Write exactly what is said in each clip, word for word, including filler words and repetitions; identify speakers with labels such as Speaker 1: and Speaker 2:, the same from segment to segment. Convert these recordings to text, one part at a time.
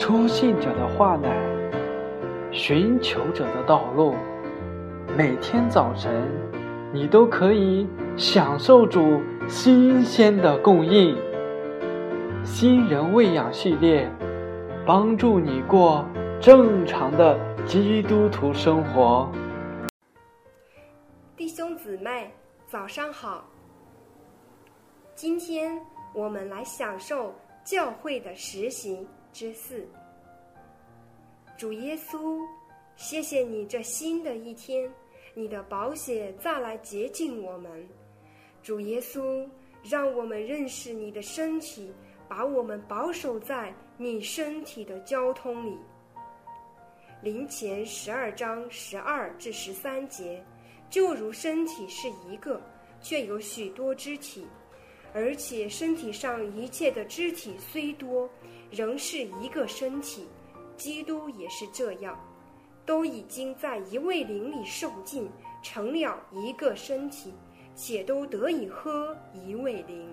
Speaker 1: 初信者的话乃寻求者的道路。每天早晨，你都可以享受主新鲜的供应。新人喂养系列，帮助你过正常的基督徒生活。
Speaker 2: 弟兄姊妹，早上好。今天我们来享受教会的实行之四。主耶稣，谢谢你这新的一天，你的宝血再来洁净我们。主耶稣，让我们认识你的身体，把我们保守在你身体的交通里。林前十二章十二至十三节，就如身体是一个，却有许多肢体，而且身体上一切的肢体虽多，仍是一个身体。基督也是这样，都已经在一位灵里受尽，成了一个身体，且都得以喝一位灵。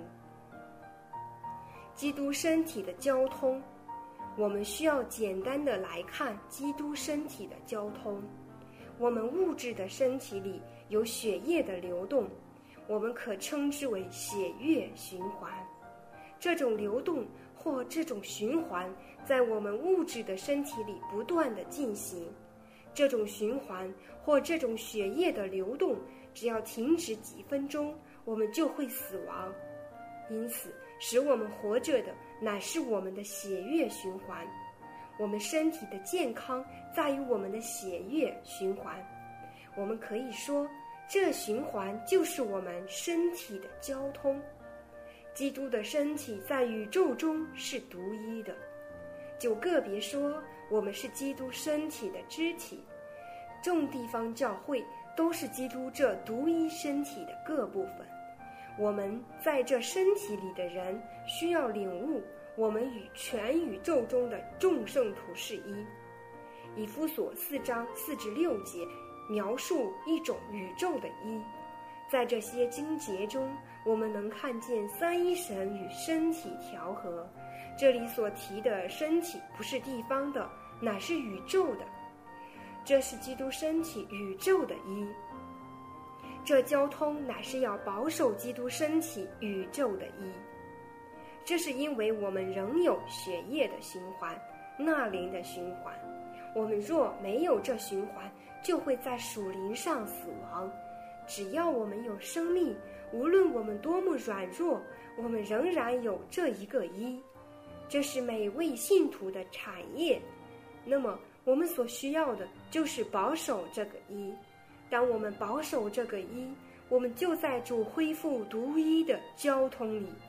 Speaker 2: 基督身体的交通，我们需要简单的来看基督身体的交通。我们物质的身体里有血液的流动，我们可称之为血液循环。这种流动或这种循环在我们物质的身体里不断地进行。这种循环或这种血液的流动只要停止几分钟，我们就会死亡。因此使我们活着的乃是我们的血液循环。我们身体的健康在于我们的血液循环。我们可以说，这循环就是我们身体的交通。基督的身体在宇宙中是独一的，就个别说，我们是基督身体的肢体。众地方教会都是基督这独一身体的各部分。我们在这身体里的人需要领悟，我们与全宇宙中的众圣徒是一。以弗所四章四至六节描述一种宇宙的一。在这些经节中，我们能看见三一神与身体调和。这里所提的身体不是地方的，乃是宇宙的。这是基督身体宇宙的一。这交通乃是要保守基督身体宇宙的一。这是因为我们仍有血液的循环，纳灵的循环。我们若没有这循环，就会在属灵上死亡。只要我们有生命，无论我们多么软弱，我们仍然有这一个一。这是每位信徒的产业。那么我们所需要的就是保守这个一。当我们保守这个一，我们就在主恢复独一的交通里。